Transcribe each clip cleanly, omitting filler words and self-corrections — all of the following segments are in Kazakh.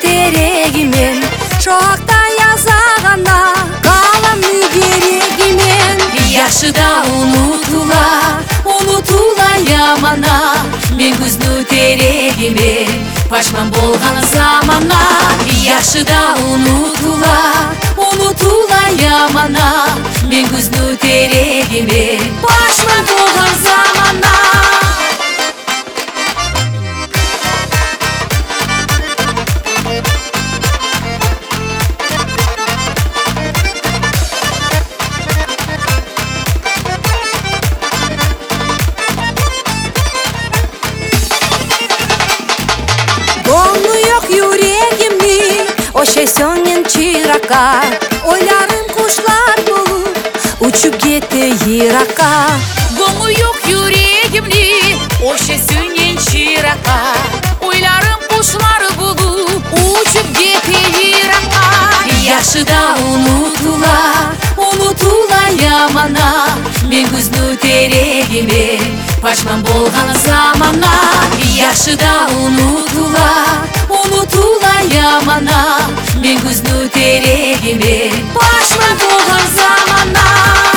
терегимен шоқта язағанда қаламны керегимен яшыда унутула ямана мен күзну терегимен пашман болган замана яшыда унутула ямана мен күзну терегимен пашман болган замана. Көңлі yok yüreğimni Oşe söngen çıraka Oylarım kuşlar bulup Uçup gitti yiraka. Көңлі yok yüreğimni Oşe söngen çıraka Oylarım kuşlar bulup Uçup gitti yiraka. Yaşıda unutula yamana Men күзну терегимен пашман болган замана яшыда унутула ямана мен күзну терегимен пашман болган замана.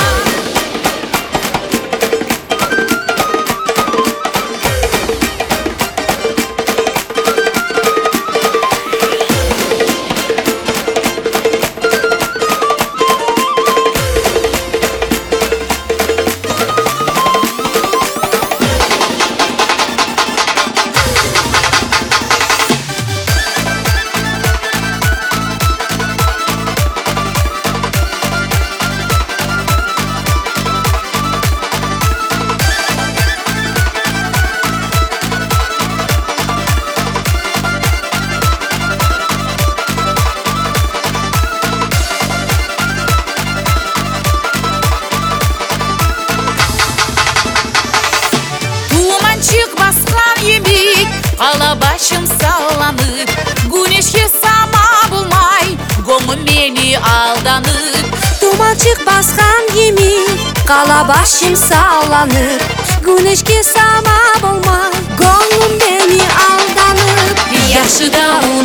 Ала başım sallanıp Güneşke sama bulmay Gönlüm beni aldanıp Dumançık baskan gibi Kala başım sallanıp Güneşke sama bulmay Gönlüm beni aldanıp Yaşıda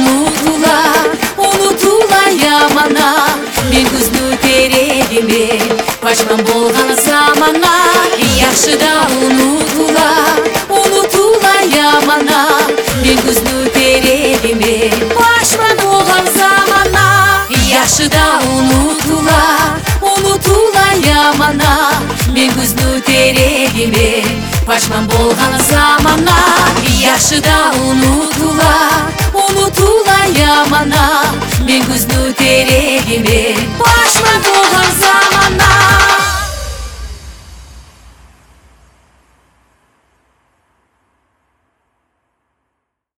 unutula yamana Men күзну терегимен пашман болган замана яшыда унутула ямана мен күзну терегимен пашман болган замана яшыда унутула ямана мен күзну терегимен пашман болган замана яшыда унутула ямана мен күзну терегимен